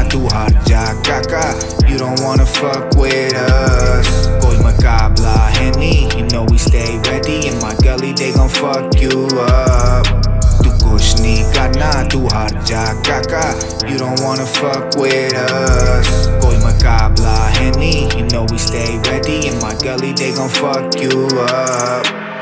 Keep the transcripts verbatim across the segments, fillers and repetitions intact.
tu har jagaka. You don't wanna fuck with us. Koi makabla Henny, you know we stay ready. In my gully they gon' fuck you up. Tu kuch nahi karna, tu har jagaka. You don't wanna fuck with us. Koi makabla Henny, you know we stay ready. In my gully they gon' fuck you up.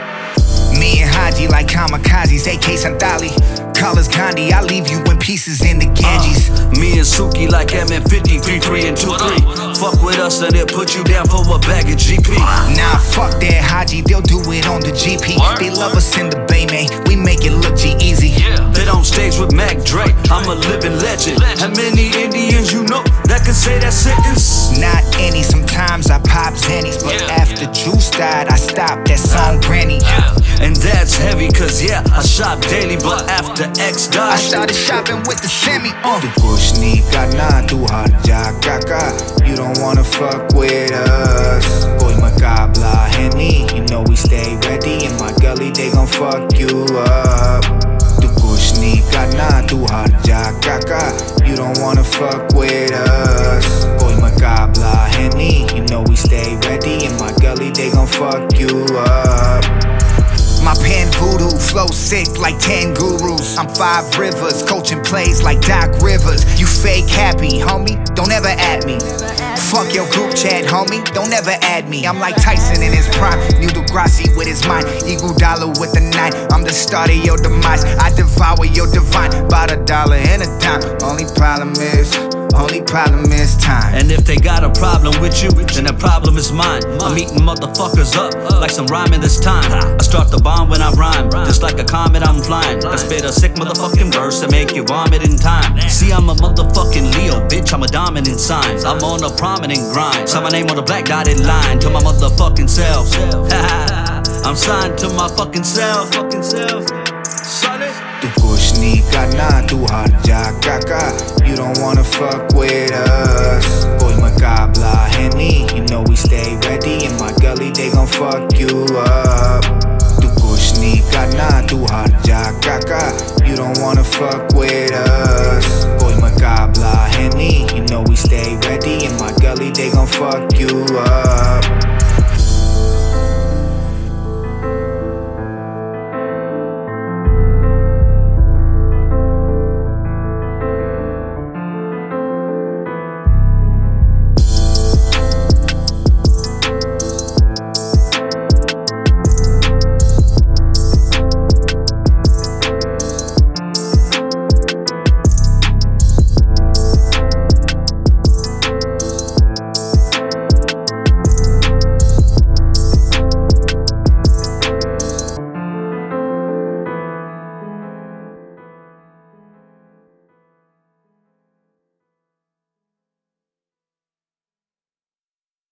Me and Haji like kamikazes, A K Santali. Colors Gandhi, I leave you in pieces in the Ganges. uh, Me and Suki like M N fifty, three three and two three. Fuck with us and they'll put you down for a bag of G P. Nah, fuck that Haji, they'll do it on the G P. They love us in the Bay, man, we make it look G-Easy. They don't stage with Mac Dre, I'm a living legend. How many Indians you know that can say that sentence? Not any, sometimes I pop Xannies. But after Juice died, I stopped that song Granny. And that's heavy cause yeah, I shop daily. But after X died, I started shopping with the semi. uh. Tu kuch nahi karna, tu har jagaka. You don't wanna fuck with us. Koi makabla Henny, you know we stay ready. In my gully they gon' fuck you up. Tu kuch nahi karna, tu har jagaka. You don't wanna fuck with us. Koi makabla Henny, you know we stay ready. In my gully they gon' fuck you up. My pen voodoo, flow sick like ten gurus. I'm five rivers, coaching plays like Doc Rivers. You fake happy, homie, don't ever at me. Fuck your group chat, homie, don't ever add me. I'm like Tyson in his prime, Neil deGrasse with his mind. Iguodala with the nine, I'm the start of your demise. I devour your divine, about a dollar and a dime. Only problem is, only problem is time. and if they got a problem with you, then the problem is mine. I'm eating motherfuckers up like some rhyming this time. I start the bomb when I rhyme, just like a comet I'm flying. I spit a sick motherfucking verse and make you vomit in time. See, I'm a motherfucking Leo, bitch, I'm a dominant sign. I'm on a prominent grind, sign my name on a black dotted line to my motherfucking self. I'm signed to my fucking self. Tu kuch nahi karna, tu har jagaka. You don't wanna fuck with us. Koi makabla Henny, you know we stay ready. In my gully they gon' fuck you up. Tu kuch nahi karna, tu har jagaka. You don't wanna fuck with us. Koi makabla Henny, you know we stay ready. In my gully they gon' fuck you up.